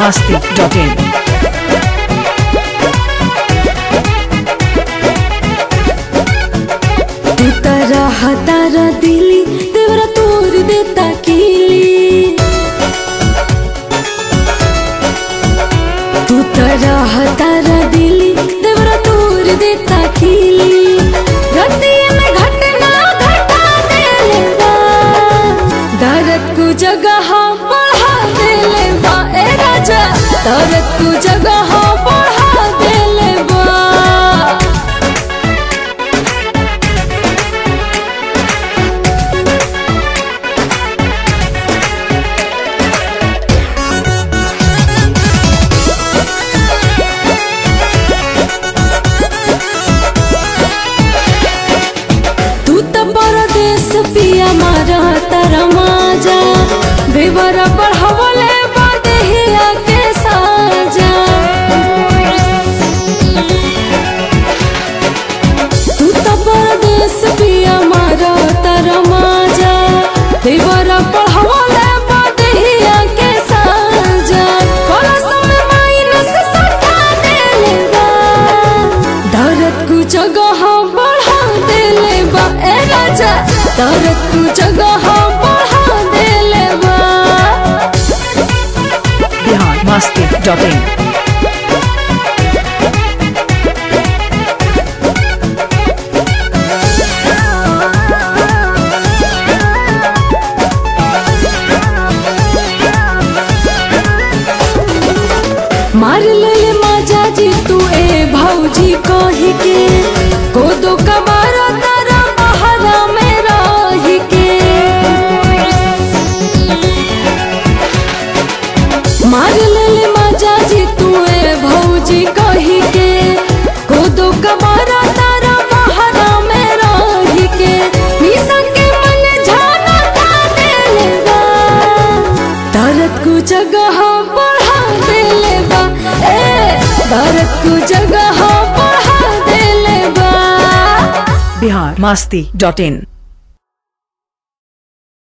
biharmasti.in तू तारा हतारा दिली देवरा तोड़ देता कीली। तू तारा हतारा दिली देवरा तोड़ देता कीली। रतिया में घटना घटा देले बा, दर्द को जगह बढ़ा देले बा। ए राजा दर्द को जगह बढ़ा देले बा। परदेश पिया मारा तारा माजा बेवरा बढ़ावले बादेहिया के साजा। तू तो परदेश पिया मारा तारा माजा बेवरा बढ़ावले बादेहिया के साजा। परस में माइनस सटा देले बा, दर्द को जगह बढ़ा देले बा। ए राजा दर्द को जगह बढ़ा देले बा। biharmasti.in मार ले माजा जी तू ए भौजी कही के कोदो कबारा तारा बहरा में रही के। मार ले माजा जी तू ए भौजी कही के कोदो कबारा तारा बहरा में रही के। मिसा के मन झाना खा देले बा, दर्द को जगह बढ़ा देले बा। दर्द को जगह बढ़ा देले बा। biharmasti.in